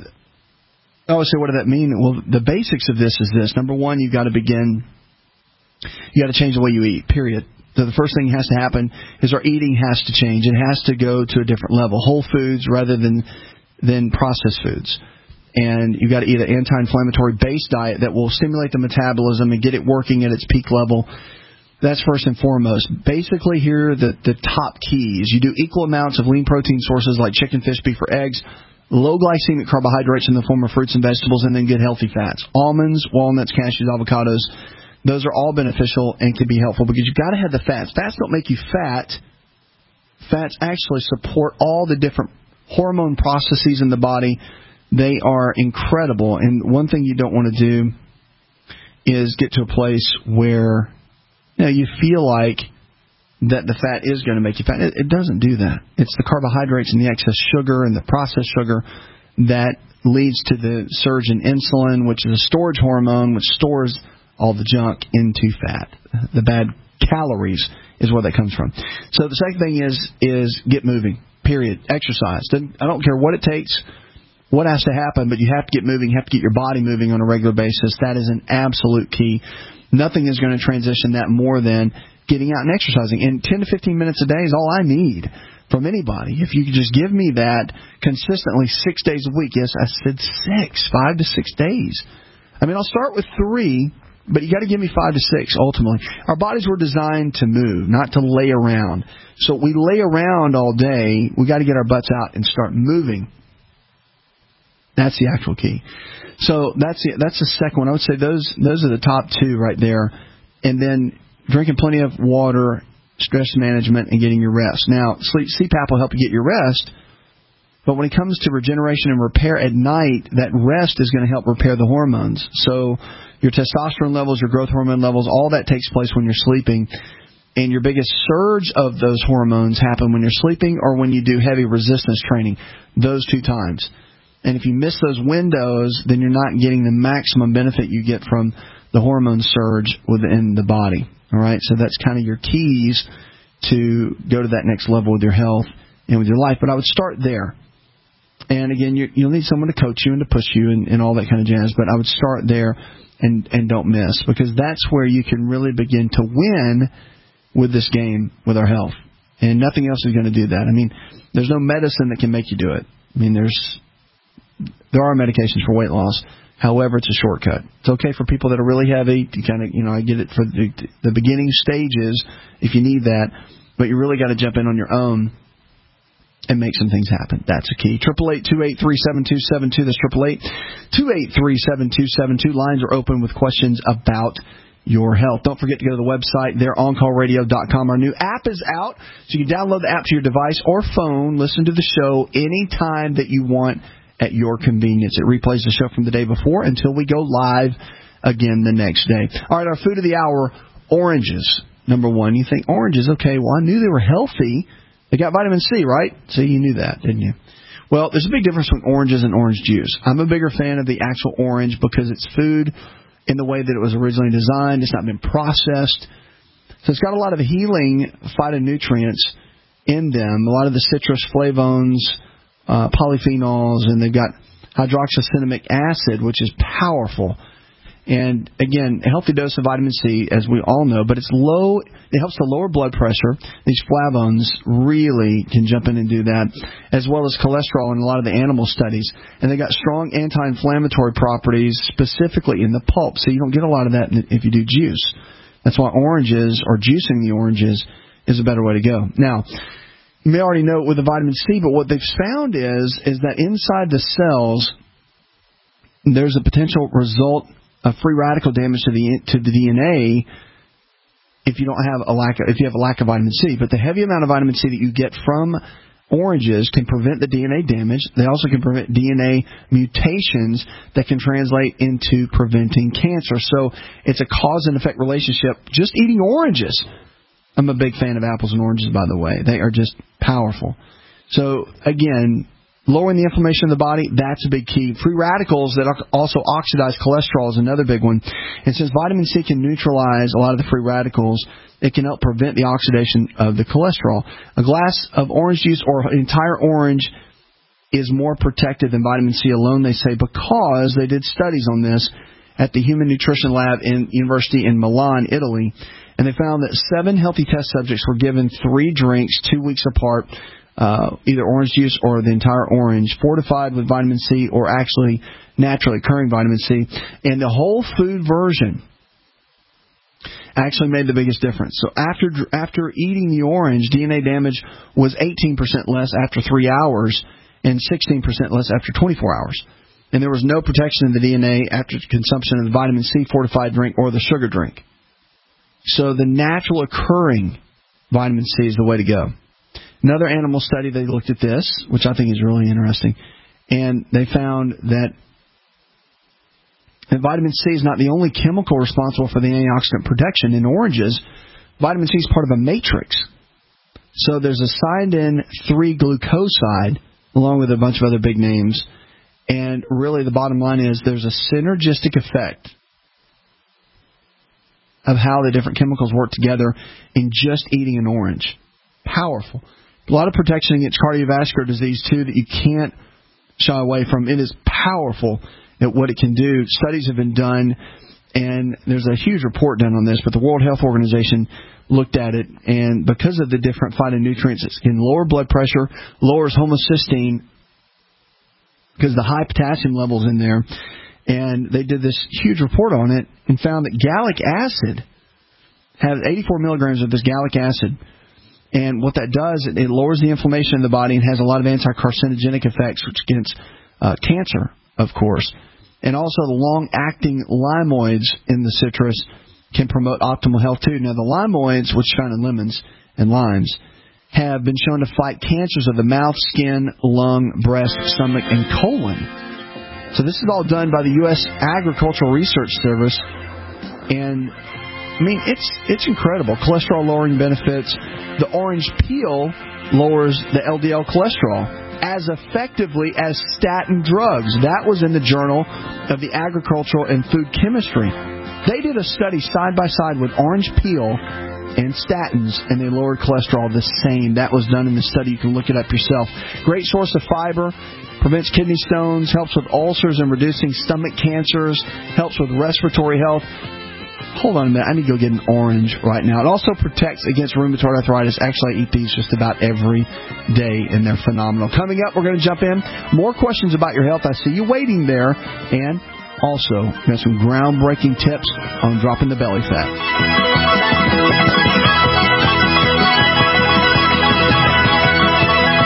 I always say, what does that mean? Well, the basics of this is this. Number one, you've got to begin... You got to change the way you eat, period. So the first thing that has to happen is our eating has to change. It has to go to a different level. Whole foods rather than than processed foods. And you've got to eat an anti-inflammatory base diet that will stimulate the metabolism and get it working at its peak level. That's first and foremost. Basically, here are the, the top keys. You do equal amounts of lean protein sources like chicken, fish, beef, or eggs, low glycemic carbohydrates in the form of fruits and vegetables, and then good healthy fats. Almonds, walnuts, cashews, avocados. Those are all beneficial and can be helpful because you've got to have the fats. Fats don't make you fat. Fats actually support all the different hormone processes in the body. They are incredible. And one thing you don't want to do is get to a place where you know, you feel like that the fat is going to make you fat. It, it doesn't do that. It's the carbohydrates and the excess sugar and the processed sugar that leads to the surge in insulin, which is a storage hormone, which stores all the junk into fat. The bad calories is where that comes from. So the second thing is is get moving, period. Exercise. I don't care what it takes, what has to happen, but you have to get moving. You have to get your body moving on a regular basis. That is an absolute key. Nothing is going to transition that more than getting out and exercising. And ten to fifteen minutes a day is all I need from anybody. If you could just give me that consistently six days a week. Yes, I said six, five to six days. I mean, I'll start with three, but you got to give me five to six, ultimately. Our bodies were designed to move, not to lay around. So we lay around all day. We got to get our butts out and start moving. That's the actual key. So that's the, that's the second one. I would say those those are the top two right there. And then drinking plenty of water, stress management, and getting your rest. Now, sleep C PAP will help you get your rest. But when it comes to regeneration and repair at night, that rest is going to help repair the hormones. So your testosterone levels, your growth hormone levels, all that takes place when you're sleeping. And your biggest surge of those hormones happen when you're sleeping or when you do heavy resistance training, those two times. And if you miss those windows, then you're not getting the maximum benefit you get from the hormone surge within the body. All right, so that's kind of your keys to go to that next level with your health and with your life. But I would start there. And again, you, you'll need someone to coach you and to push you and, and all that kind of jazz. But I would start there and, and don't miss, because that's where you can really begin to win with this game with our health. And nothing else is going to do that. I mean, there's no medicine that can make you do it. I mean, there's there are medications for weight loss. However, it's a shortcut. It's okay for people that are really heavy. You kind of, you know, I get it for the, the beginning stages if you need that. But you really got to jump in on your own and make some things happen. That's a key. Triple eight two eight three seven two seven two. That's triple eight two eight three seven two seven two. Lines are open with questions about your health. Don't forget to go to the website there, on call radio dot com. Our new app is out, so you can download the app to your device or phone, listen to the show anytime that you want at your convenience. It replays the show from the day before until we go live again the next day. All right, our food of the hour, oranges. Number one, you think oranges, okay, well, I knew they were healthy. They got vitamin C, right? So you knew that, didn't you? Well, there's a big difference between oranges and orange juice. I'm a bigger fan of the actual orange because it's food in the way that it was originally designed. It's not been processed. So it's got a lot of healing phytonutrients in them, a lot of the citrus flavones, uh, polyphenols, and they've got hydroxycinnamic acid, which is powerful. And, again, a healthy dose of vitamin C, as we all know, but it's low. It helps to lower blood pressure. These flavones really can jump in and do that, as well as cholesterol in a lot of the animal studies. And they got strong anti-inflammatory properties, specifically in the pulp, so you don't get a lot of that if you do juice. That's why oranges, or juicing the oranges, is a better way to go. Now, you may already know it with the vitamin C, but what they've found is, is that inside the cells, there's a potential result of free radical damage to the to the D N A if you don't have a lack of, if you have a lack of vitamin C. But the heavy amount of vitamin C that you get from oranges can prevent the D N A damage. They also can prevent D N A mutations that can translate into preventing cancer. So it's a cause and effect relationship. Just eating oranges. I'm a big fan of apples and oranges, by the way. They are just powerful. So again, lowering the inflammation of the body, that's a big key. Free radicals that also oxidize cholesterol is another big one. And since vitamin C can neutralize a lot of the free radicals, it can help prevent the oxidation of the cholesterol. A glass of orange juice or an entire orange is more protective than vitamin C alone, they say, because they did studies on this at the Human Nutrition Lab in University in Milan, Italy, and they found that seven healthy test subjects were given three drinks two weeks apart, Uh, either orange juice or the entire orange, fortified with vitamin C or actually naturally occurring vitamin C. And the whole food version actually made the biggest difference. So after after eating the orange, D N A damage was eighteen percent less after three hours and sixteen percent less after twenty-four hours. And there was no protection in the D N A after consumption of the vitamin C fortified drink or the sugar drink. So the natural occurring vitamin C is the way to go. Another animal study, they looked at this, which I think is really interesting, and they found that, that vitamin C is not the only chemical responsible for the antioxidant protection in oranges. Vitamin C is part of a matrix. So there's a cyanidin three glucoside, along with a bunch of other big names, and really the bottom line is there's a synergistic effect of how the different chemicals work together in just eating an orange. Powerful. A lot of protection against cardiovascular disease, too, that you can't shy away from. It is powerful at what it can do. Studies have been done, and there's a huge report done on this, but the World Health Organization looked at it, and because of the different phytonutrients, it can lower blood pressure, lowers homocysteine, because of the high potassium levels in there, and they did this huge report on it and found that gallic acid has eighty-four milligrams of this gallic acid. And what that does, it, it lowers the inflammation in the body and has a lot of anti-carcinogenic effects, which against uh, cancer, of course. And also the long-acting limoids in the citrus can promote optimal health, too. Now, the limoids, which found in lemons and limes, have been shown to fight cancers of the mouth, skin, lung, breast, stomach, and colon. So this is all done by the U S Agricultural Research Service. And I mean, it's it's incredible. Cholesterol-lowering benefits. The orange peel lowers the L D L cholesterol as effectively as statin drugs. That was in the Journal of the Agricultural and Food Chemistry. They did a study side by side with orange peel and statins, and they lowered cholesterol the same. That was done in the study. You can look it up yourself. Great source of fiber. Prevents kidney stones. Helps with ulcers and reducing stomach cancers. Helps with respiratory health. Hold on a minute. I need to go get an orange right now. It also protects against rheumatoid arthritis. Actually, I eat these just about every day, and they're phenomenal. Coming up, we're going to jump in. More questions about your health. I see you waiting there. And also, got some groundbreaking tips on dropping the belly fat. Is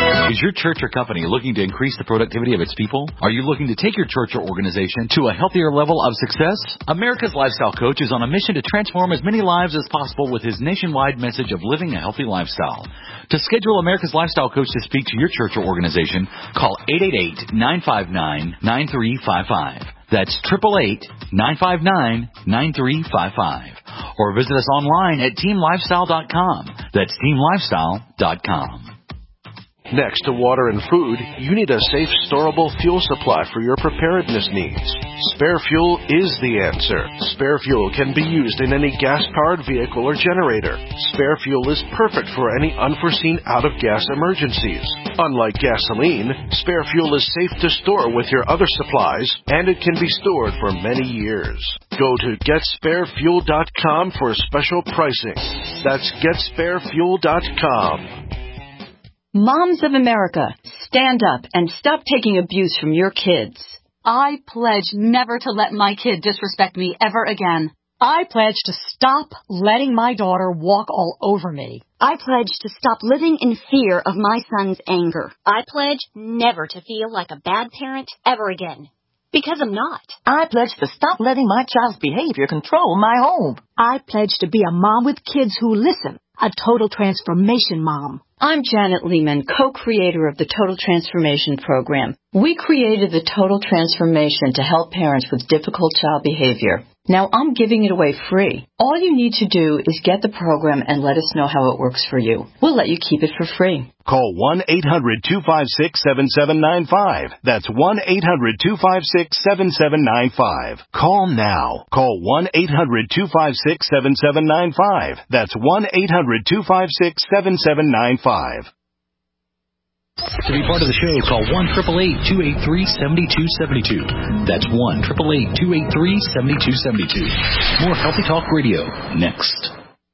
your church or company looking to increase the productivity of its people? Are you looking to take your church or organization to a healthier level of success? America's Lifestyle Coach is on a mission to transform as many lives as possible with his nationwide message of living a healthy lifestyle. To schedule America's Lifestyle Coach to speak to your church or organization, call eight eight eight, nine five nine, nine three five five. That's eight eight eight, nine five nine, nine three five five. Or visit us online at team lifestyle dot com. That's team lifestyle dot com. Next to water and food, you need a safe, storable fuel supply for your preparedness needs. Spare Fuel is the answer. Spare Fuel can be used in any gas-powered vehicle or generator. Spare Fuel is perfect for any unforeseen out-of-gas emergencies. Unlike gasoline, Spare Fuel is safe to store with your other supplies, and it can be stored for many years. Go to get spare fuel dot com for special pricing. That's get spare fuel dot com. Moms of America, stand up and stop taking abuse from your kids. I pledge never to let my kid disrespect me ever again. I pledge to stop letting my daughter walk all over me. I pledge to stop living in fear of my son's anger. I pledge never to feel like a bad parent ever again. Because I'm not. I pledge to stop letting my child's behavior control my home. I pledge to be a mom with kids who listen. A total transformation mom. I'm Janet Lehman, co-creator of the Total Transformation Program. We created the Total Transformation to help parents with difficult child behavior. Now I'm giving it away free. All you need to do is get the program and let us know how it works for you. We'll let you keep it for free. Call one eight hundred, two five six, seven seven nine five. That's one eight hundred, two five six, seven seven nine five. Call now. Call one eight hundred, two five six, seven seven nine five. That's one eight hundred, two five six, seven seven nine five. To be part of the show, call one eight eight eight, two eight three, seven two seven two. That's one eight eight eight, two eight three, seven two seven two. More Healthy Talk Radio next.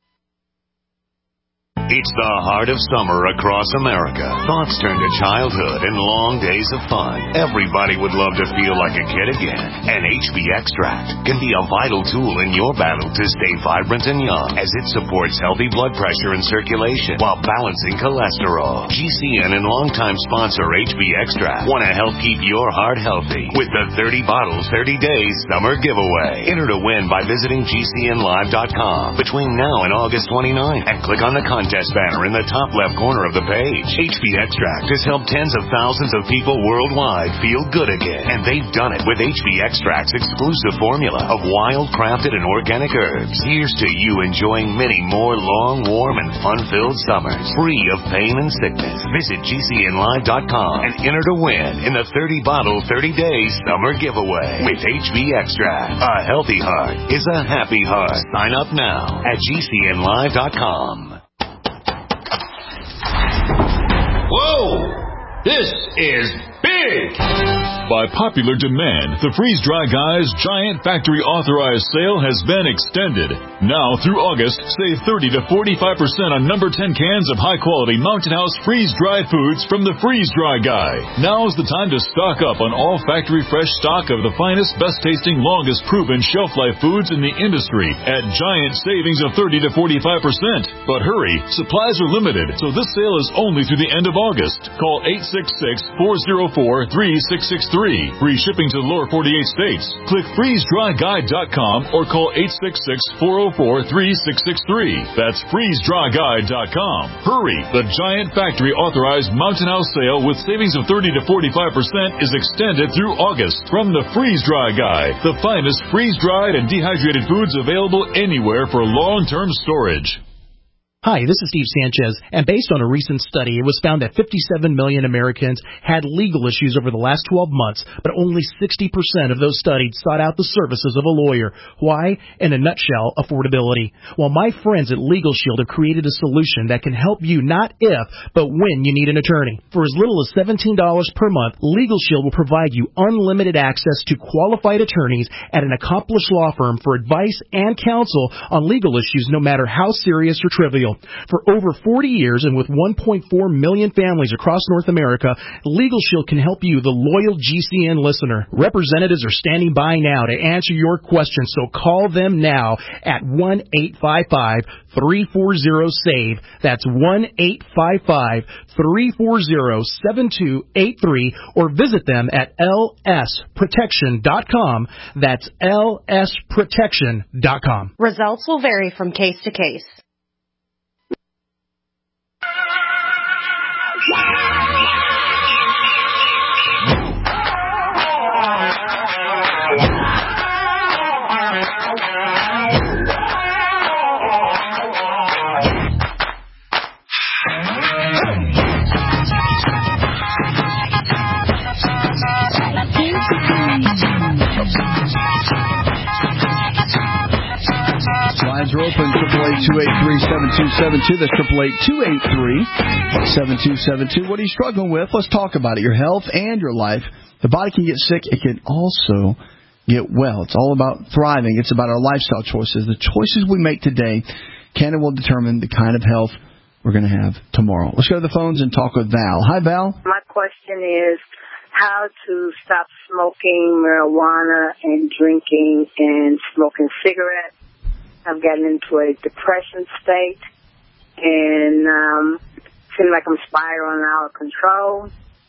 It's the heart of summer across America. Thoughts turn to childhood and long days of fun. Everybody would love to feel like a kid again. And H B Extract can be a vital tool in your battle to stay vibrant and young, as it supports healthy blood pressure and circulation while balancing cholesterol. G C N and longtime sponsor H B Extract want to help keep your heart healthy with the thirty bottles, thirty days summer giveaway. Enter to win by visiting G C N live dot com between now and August twenty-ninth and click on the contest banner in the top left corner of the page. H B Extract has helped tens of thousands of people worldwide feel good again, and they've done it with H B Extract's exclusive formula of wild, crafted, and organic herbs. Here's to you enjoying many more long, warm, and fun-filled summers, free of pain and sickness. Visit G C N live dot com and enter to win in the thirty bottle, thirty days summer giveaway with H B Extract. A healthy heart is a happy heart. Sign up now at G C N live dot com. Whoa! This is big! By popular demand, the Freeze Dry Guy's Giant Factory Authorized Sale has been extended. Now through August, save thirty to forty-five percent on number ten cans of high-quality Mountain House freeze-dried foods from the Freeze Dry Guy. Now's the time to stock up on all factory fresh stock of the finest, best-tasting, longest-proven shelf-life foods in the industry at giant savings of thirty to forty-five percent. But hurry, supplies are limited, so this sale is only through the end of August. Call eight six six, four oh four, three six six three. Free shipping to the lower forty-eight states. Click freeze dry guide dot com or call eight six six, four oh four, three six six three. That's freeze dry guide dot com. Hurry! The Giant Factory Authorized Mountain House Sale with savings of thirty to forty-five percent is extended through August from the Freeze Dry Guy, the finest freeze-dried and dehydrated foods available anywhere for long-term storage. Hi, this is Steve Sanchez, and based on a recent study, it was found that fifty-seven million Americans had legal issues over the last twelve months, but only sixty percent of those studied sought out the services of a lawyer. Why? In a nutshell, affordability. Well, my friends at Legal Shield have created a solution that can help you not if, but when you need an attorney. For as little as seventeen dollars per month, Legal Shield will provide you unlimited access to qualified attorneys at an accomplished law firm for advice and counsel on legal issues, no matter how serious or trivial. Shield. For over forty years and with one point four million families across North America, Legal Shield can help you, the loyal G C N listener. Representatives are standing by now to answer your questions, so call them now at one eight five five, three four zero, SAVE. That's one eight five five, three four zero, seven two eight three, or visit them at L S protection dot com. That's L S protection dot com. Results will vary from case to case. Lines are open, triple eight two eight three seven two seven two. That's triple eight two eight three seven two seven two. What are you struggling with? Let's talk about it. Your health and your life. The body can get sick. It can also get well. It's all about thriving. It's about our lifestyle choices. The choices we make today can and will determine the kind of health we're going to have tomorrow. Let's go to the phones and talk with Val. Hi, Val. My question is how to stop smoking marijuana and drinking and smoking cigarettes. I've gotten into a depression state, and um, seems like I'm spiraling out of control.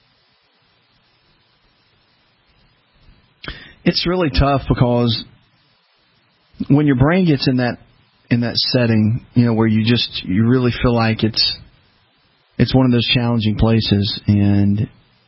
It's really tough because when your brain gets in that in that setting, you know, where you just you really feel like it's it's one of those challenging places, and,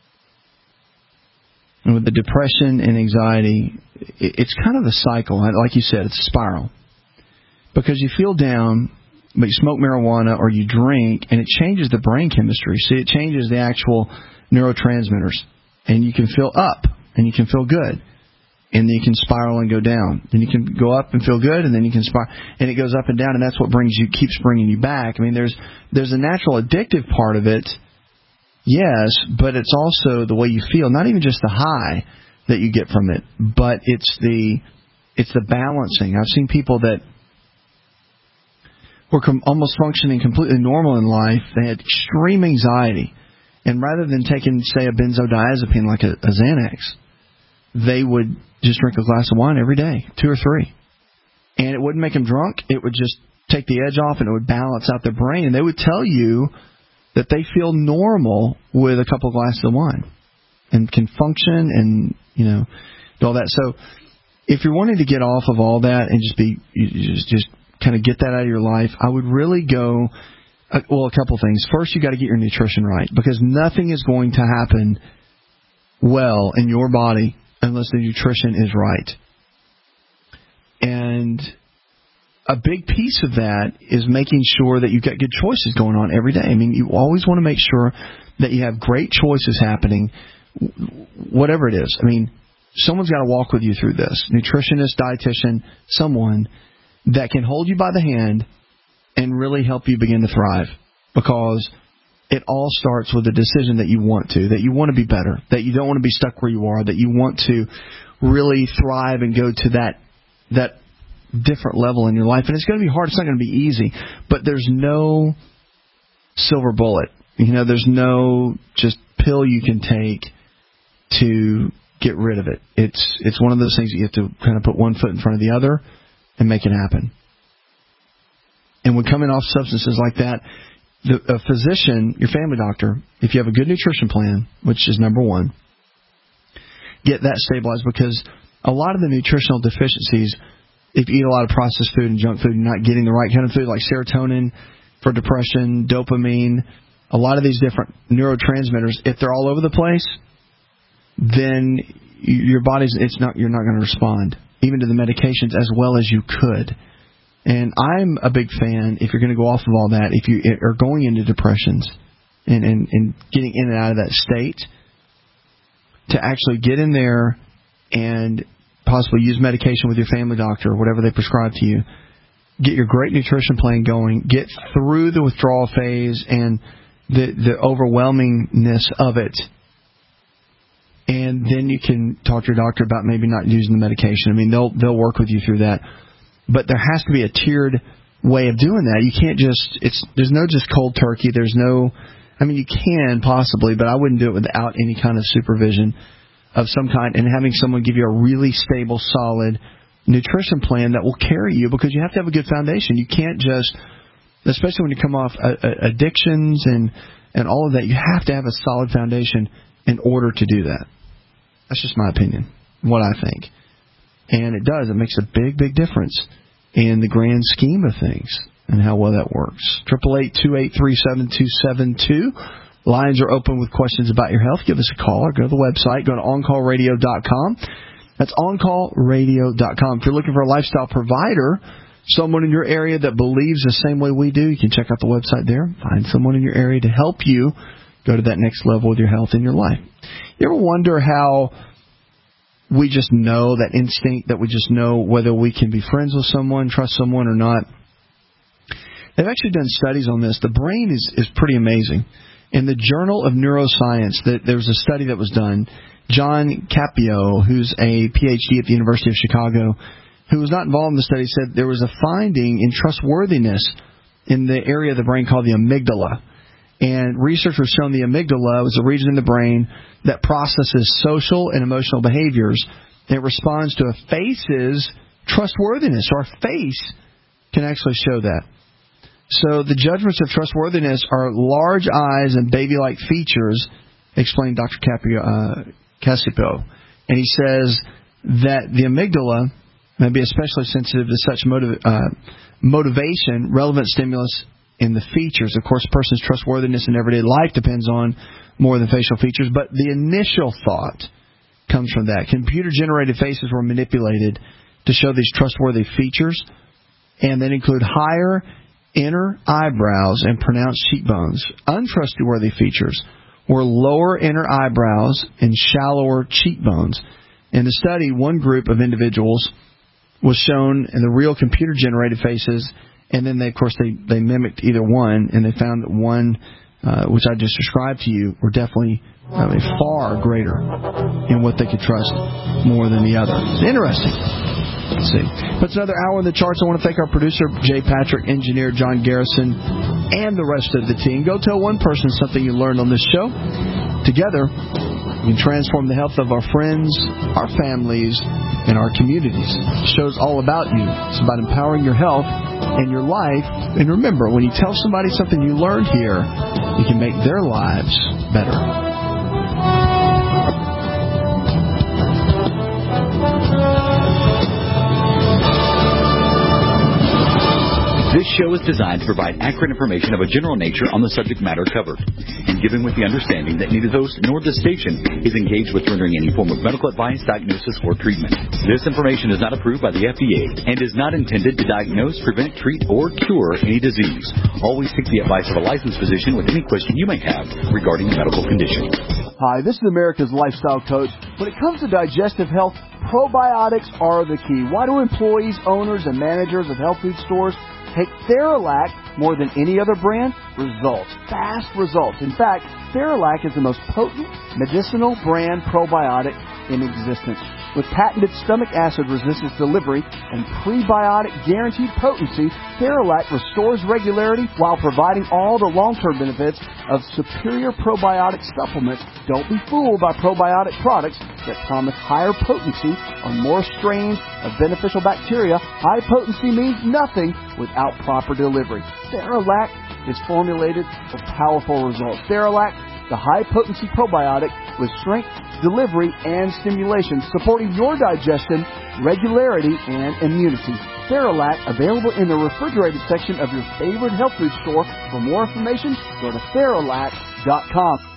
and with the depression and anxiety, it, it's kind of a cycle. Like you said, it's a spiral. Because you feel down, but you smoke marijuana or you drink, and it changes the brain chemistry. See, it changes the actual neurotransmitters. And you can feel up, and you can feel good. And then you can spiral and go down. Then you can go up and feel good, and then you can spiral. And it goes up and down, and that's what brings you, keeps bringing you back. I mean, there's there's a natural addictive part of it, yes, but it's also the way you feel. Not even just the high that you get from it, but it's the it's the balancing. I've seen people that were com- almost functioning completely normal in life. They had extreme anxiety. And rather than taking, say, a benzodiazepine like a, a Xanax, they would just drink a glass of wine every day, two or three. And it wouldn't make them drunk. It would just take the edge off, and it would balance out their brain. And they would tell you that they feel normal with a couple of glasses of wine and can function and, you know, do all that. So if you're wanting to get off of all that and just be, you just, just kind of get that out of your life, I would really go, uh, well, a couple things. First, you got to get your nutrition right, because nothing is going to happen well in your body unless the nutrition is right. And a big piece of that is making sure that you've got good choices going on every day. I mean, you always want to make sure that you have great choices happening, whatever it is. I mean, someone's got to walk with you through this. Nutritionist, dietitian, someone that can hold you by the hand and really help you begin to thrive, because it all starts with a decision that you want to, that you want to be better, that you don't want to be stuck where you are, that you want to really thrive and go to that that different level in your life. And it's going to be hard. It's not going to be easy, but there's no silver bullet. You know, there's no just pill you can take to get rid of it. It's it's one of those things that you have to kind of put one foot in front of the other and make it happen. And when coming off substances like that, the, a physician, your family doctor, if you have a good nutrition plan, which is number one, get that stabilized, because a lot of the nutritional deficiencies, if you eat a lot of processed food and junk food and not getting the right kind of food, like serotonin for depression, dopamine, a lot of these different neurotransmitters, if they're all over the place, then your body's it's not you're not going to respond even to the medications as well as you could. And I'm a big fan, if you're going to go off of all that, if you are going into depressions and, and, and getting in and out of that state, to actually get in there and possibly use medication with your family doctor or whatever they prescribe to you. Get your great nutrition plan going. Get through the withdrawal phase and the, the overwhelmingness of it. And then you can talk to your doctor about maybe not using the medication. I mean, they'll they'll work with you through that. But there has to be a tiered way of doing that. You can't just, it's, there's no just cold turkey. There's no, I mean, you can possibly, but I wouldn't do it without any kind of supervision of some kind and having someone give you a really stable, solid nutrition plan that will carry you, because you have to have a good foundation. You can't just, especially when you come off uh, addictions and, and all of that, you have to have a solid foundation in order to do that. That's just my opinion, what I think. And it does. It makes a big, big difference in the grand scheme of things and how well that works. triple eight, two eight three, seven two seven two. Lines are open with questions about your health. Give us a call or go to the website. Go to on call radio dot com. That's on call radio dot com. If you're looking for a lifestyle provider, someone in your area that believes the same way we do, you can check out the website there. Find someone in your area to help you go to that next level with your health and your life. You ever wonder how we just know, that instinct that we just know whether we can be friends with someone, trust someone or not? They've actually done studies on this. The brain is, is pretty amazing. In the Journal of Neuroscience, there was a study that was done. John Capio, who's a P H D at the University of Chicago, who was not involved in the study, said there was a finding in trustworthiness in the area of the brain called the amygdala. And researchers shown the amygdala was a region in the brain that processes social and emotional behaviors. It responds to a face's trustworthiness. So our face can actually show that. So the judgments of trustworthiness are large eyes and baby-like features, explained Doctor Capio, uh, Casipio. And he says that the amygdala may be especially sensitive to such motiv- uh, motivation, relevant stimulus in the features. Of course, a person's trustworthiness in everyday life depends on more than facial features, but the initial thought comes from that. Computer-generated faces were manipulated to show these trustworthy features, and they include higher inner eyebrows and pronounced cheekbones. Untrustworthy features were lower inner eyebrows and shallower cheekbones. In the study, one group of individuals was shown in the real computer-generated faces, and then, they, of course, they, they mimicked either one, and they found that one, uh, which I just described to you, were definitely uh, far greater in what they could trust more than the other. Interesting. Let's see. That's another hour in the charts. I want to thank our producer, Jay Patrick, engineer John Garrison, and the rest of the team. Go tell one person something you learned on this show. Together, we can transform the health of our friends, our families, and our communities. The show's all about you. It's about empowering your health and your life. And remember, when you tell somebody something you learned here, you can make their lives better. This show is designed to provide accurate information of a general nature on the subject matter covered, and given with the understanding that neither host nor the station is engaged with rendering any form of medical advice, diagnosis, or treatment. This information is not approved by the F D A and is not intended to diagnose, prevent, treat, or cure any disease. Always seek the advice of a licensed physician with any question you may have regarding a medical condition. Hi, this is America's Lifestyle Coach. When it comes to digestive health, probiotics are the key. Why do employees, owners, and managers of health food stores take Theralac more than any other brand? Results. Fast results. In fact, Theralac is the most potent medicinal brand probiotic in existence. With patented stomach acid resistance delivery and prebiotic guaranteed potency, Theralac restores regularity while providing all the long-term benefits of superior probiotic supplements. Don't be fooled by probiotic products that promise higher potency on more strains of beneficial bacteria. High potency means nothing without proper delivery. Theralac is formulated for powerful results. Theralac, the high-potency probiotic with strength, delivery, and stimulation, supporting your digestion, regularity, and immunity. Theralac, available in the refrigerated section of your favorite health food store. For more information, go to Theralac dot com.